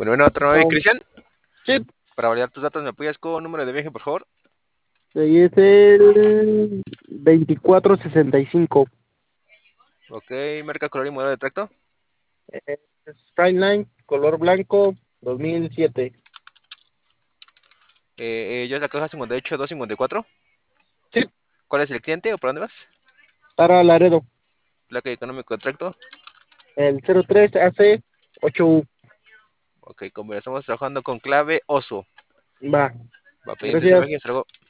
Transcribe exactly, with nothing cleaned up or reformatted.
Bueno, bueno, otra vez, Oh, Cristian. shit. Para validar tus datos, ¿me apoyas con número de viaje, por favor? Ahí es el veinticuatro sesenta y cinco. Ok, marca, color y modelo de tracto. Eh, Skyline, color blanco, dos mil siete. Eh, eh, yo es la caja cincuenta y ocho dos cincuenta y cuatro. Sí. ¿Cuál es el cliente o por dónde vas? Para Laredo. Placa económico de tracto. El cero tres A C ocho U. Ok, como ya estamos trabajando con clave oso. Va. Va, pendientes de Gracias. viaje, hasta luego.